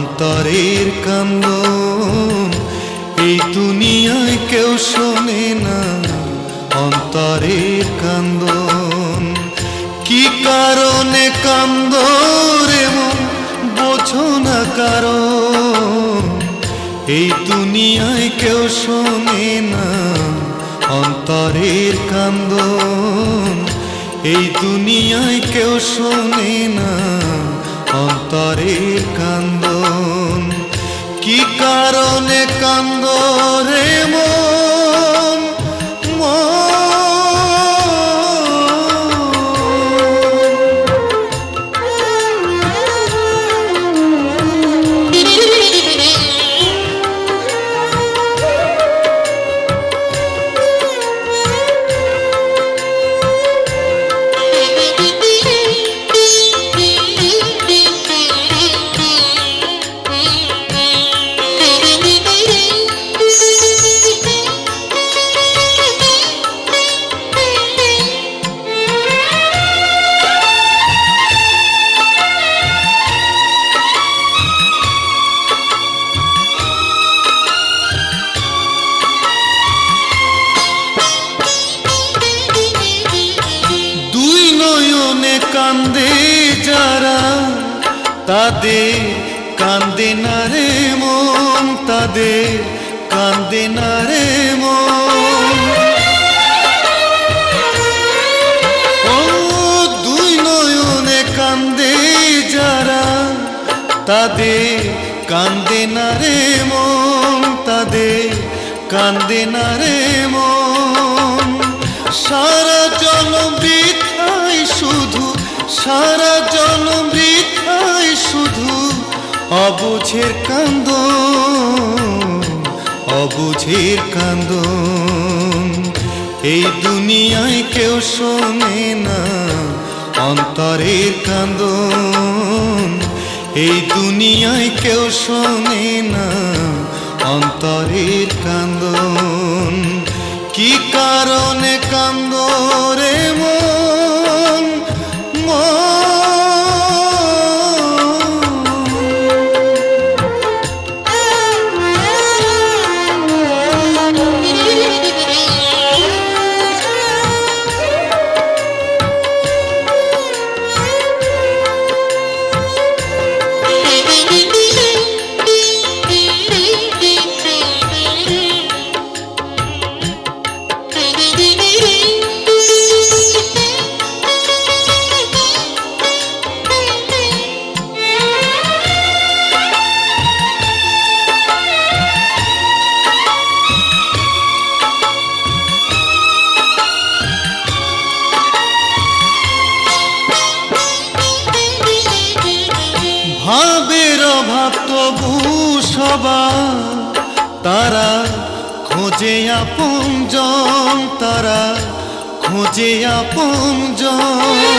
অন্তরের কান্দন এই দুনিয়ায় কেউ শোনে না। অন্তরের কান্দন কি কারণে কান্দো রে মন বোঝো না কারণ। এই দুনিয়ায় কেউ শোনে না অন্তরের কান্দন। এই দুনিয়ায় কেউ শোনে না অন্তরের কান্দন কি কারণে কান্দো রে মন। কান্দে যারা তাদের কান্দে না রে মন, তাদের কান্দে না রে মন। ও দুই নয়নে কান্দে যারা তাদের কান্দে না রে মন, তাদের কান্দে না রে মন। সারা জনম বৃথায় শুধু, সারা জনম বৃথায় শুধু অবুঝের কান্দন, অবুঝের কান্দন। এই দুনিয়ায় কেউ শোনে না অন্তরের কান্দন। এই দুনিয়ায় কেউ শোনে না অন্তরের কান্দন কি কারণে কান্দো রে মন। ভাবের অভাব তবু সবার, তারা খোঁজে আপনজন, তারা খোঁজে আপনজন।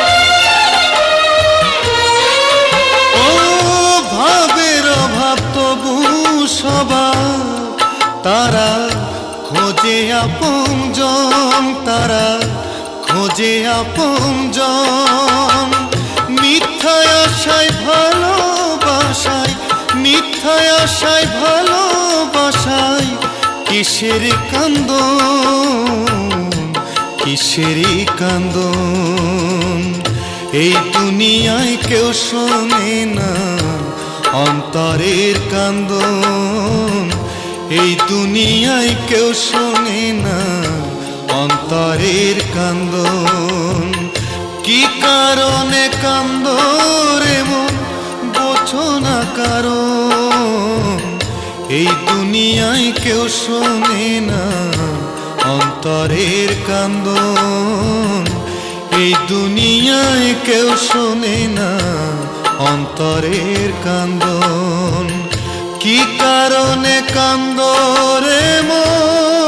ও ভাবের অভাব তবু সবার, তারা খোঁজে আপনজন, তারা খোঁজে আপনজন। মিথ্যায় আশায় ভালোবাসায়, মিথ্যায় আশায় ভালোবাসায় কিসের কান্দন, কিসের কান্দন। এই দুনিয়ায় কেউ শোনে না অন্তরের কান্দন। এই দুনিয়ায় কেউ শোনে না অন্তরের কান্দন কি কারণে কান্দো রে মন বোঝো না কারণ। এই দুনিয়ায় কেউ শোনে না অন্তরের কান্দন। এই দুনিয়ায় কেউ শোনে না অন্তরের কান্দন কি কারণে কান্দো রে মন।